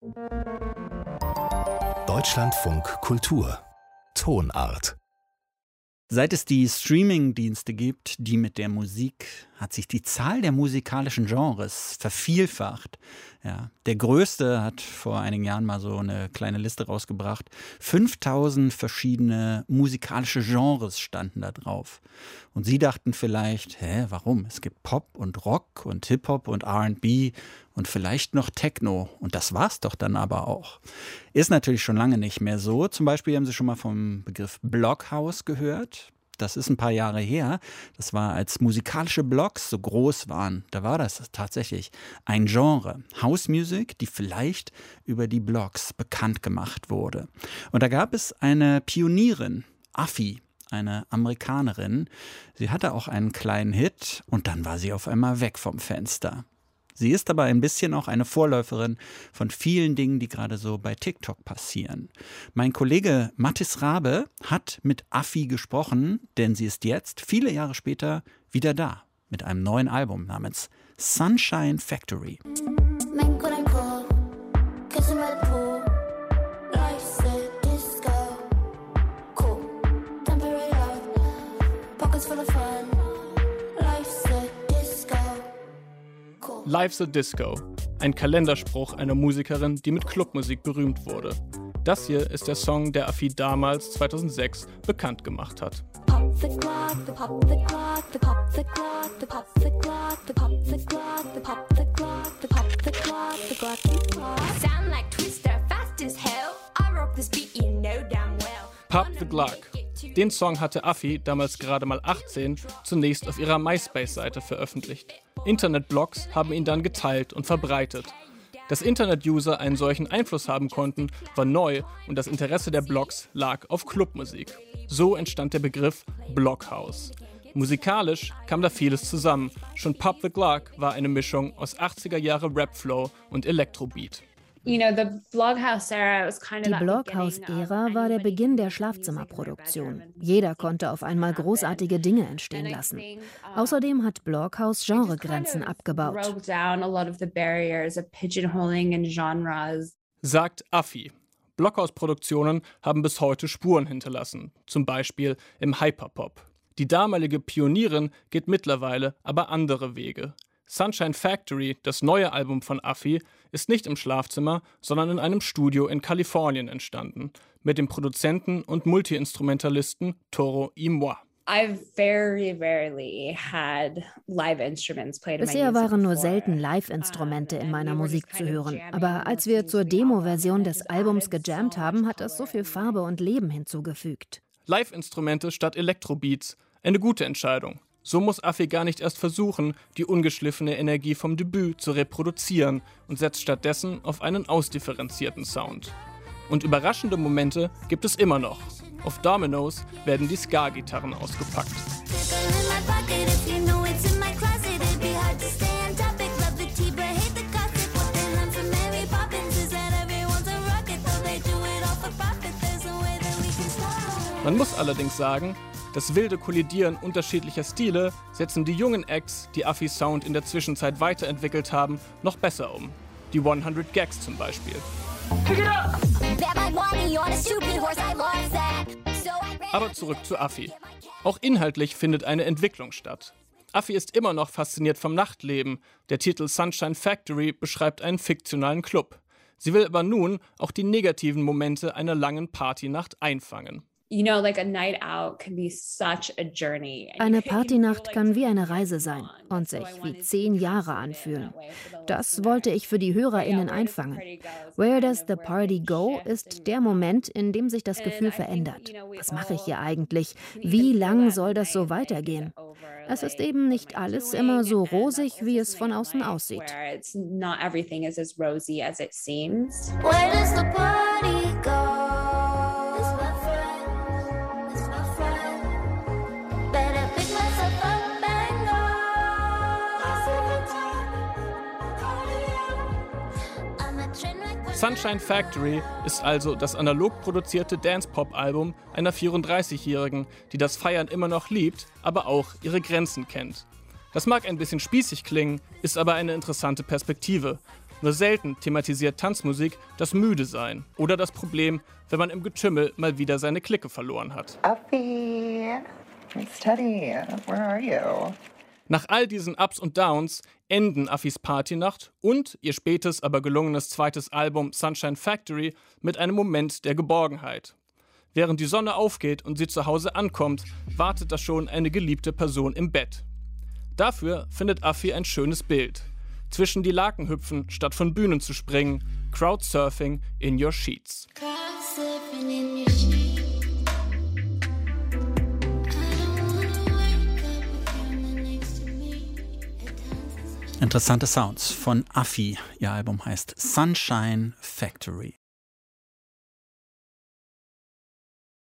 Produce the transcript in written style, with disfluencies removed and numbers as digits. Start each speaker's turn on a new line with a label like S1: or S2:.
S1: Deutschlandfunk Kultur Tonart.
S2: Seit es die Streaming-Dienste gibt, die mit der Musik, hat sich die Zahl der musikalischen Genres vervielfacht. Ja, der größte hat vor einigen Jahren mal so eine kleine Liste rausgebracht. 5000 verschiedene musikalische Genres standen da drauf. Und Sie dachten vielleicht, warum? Es gibt Pop und Rock und Hip-Hop und R&B und vielleicht noch Techno. Und das war's doch dann aber auch. Ist natürlich schon lange nicht mehr so. Zum Beispiel haben Sie schon mal vom Begriff Blockhaus gehört. Das ist ein paar Jahre her. Das war, als musikalische Blocks so groß waren. Da war das tatsächlich ein Genre. House Music, die vielleicht über die Blocks bekannt gemacht wurde. Und da gab es eine Pionierin, Affi, eine Amerikanerin. Sie hatte auch einen kleinen Hit und dann war sie auf einmal weg vom Fenster. Sie ist aber ein bisschen auch eine Vorläuferin von vielen Dingen, die gerade so bei TikTok passieren. Mein Kollege Mathis Rabe hat mit Affi gesprochen, denn sie ist jetzt, viele Jahre später, wieder da mit einem neuen Album namens Sunshine Factory.
S3: Life's a Disco, ein Kalenderspruch einer Musikerin, die mit Clubmusik berühmt wurde. Das hier ist der Song, der Affi damals, 2006, bekannt gemacht hat. Pop the Glock. Den Song hatte Affi, damals gerade mal 18, zunächst auf ihrer MySpace-Seite veröffentlicht. Internetblogs haben ihn dann geteilt und verbreitet. Dass Internet-User einen solchen Einfluss haben konnten, war neu und das Interesse der Blogs lag auf Clubmusik. So entstand der Begriff Blockhaus. Musikalisch kam da vieles zusammen. Schon Pop the Glock war eine Mischung aus 80er Jahre Rapflow und Elektrobeat.
S4: Die Blockhaus-Ära war der Beginn der Schlafzimmerproduktion. Jeder konnte auf einmal großartige Dinge entstehen lassen. Außerdem hat Blockhaus Genregrenzen abgebaut.
S3: Sagt Affi. Blockhaus-Produktionen haben bis heute Spuren hinterlassen, zum Beispiel im Hyperpop. Die damalige Pionierin geht mittlerweile aber andere Wege. Sunshine Factory, das neue Album von Affi, ist nicht im Schlafzimmer, sondern in einem Studio in Kalifornien entstanden, mit dem Produzenten und Multi-Instrumentalisten Toro y Moi.
S4: Bisher waren nur selten Live-Instrumente in meiner Musik zu hören. Aber als wir zur Demo-Version des Albums gejammt haben, hat das so viel Farbe und Leben hinzugefügt.
S3: Live-Instrumente statt Elektrobeats. Eine gute Entscheidung. So muss Affi gar nicht erst versuchen, die ungeschliffene Energie vom Debüt zu reproduzieren und setzt stattdessen auf einen ausdifferenzierten Sound. Und überraschende Momente gibt es immer noch. Auf Dominoes werden die Ska-Gitarren ausgepackt. Man muss allerdings sagen, das wilde Kollidieren unterschiedlicher Stile setzen die jungen Acts, die Affis Sound in der Zwischenzeit weiterentwickelt haben, noch besser um. Die 100 Gags zum Beispiel. Aber zurück zu Affi. Auch inhaltlich findet eine Entwicklung statt. Affi ist immer noch fasziniert vom Nachtleben. Der Titel Sunshine Factory beschreibt einen fiktionalen Club. Sie will aber nun auch die negativen Momente einer langen Partynacht einfangen.
S4: Eine Partynacht kann wie eine Reise sein und sich wie 10 Jahre anfühlen. Das wollte ich für die HörerInnen einfangen. Where does the party go ist der Moment, in dem sich das Gefühl verändert. Was mache ich hier eigentlich? Wie lang soll das so weitergehen? Es ist eben nicht alles immer so rosig, wie es von außen aussieht.
S5: Where does the party go?
S3: Sunshine Factory ist also das analog produzierte Dance-Pop-Album einer 34-Jährigen, die das Feiern immer noch liebt, aber auch ihre Grenzen kennt. Das mag ein bisschen spießig klingen, ist aber eine interessante Perspektive. Nur selten thematisiert Tanzmusik das Müdesein oder das Problem, wenn man im Getümmel mal wieder seine Clique verloren hat.
S6: Affy, steady, where are you?
S3: Nach all diesen Ups und Downs enden Affys Partynacht und ihr spätes, aber gelungenes zweites Album Sunshine Factory mit einem Moment der Geborgenheit. Während die Sonne aufgeht und sie zu Hause ankommt, wartet da schon eine geliebte Person im Bett. Dafür findet Affy ein schönes Bild. Zwischen die Laken hüpfen, statt von Bühnen zu springen. Crowdsurfing in your sheets.
S2: Interessante Sounds von Affy. Ihr Album heißt Sunshine Factory.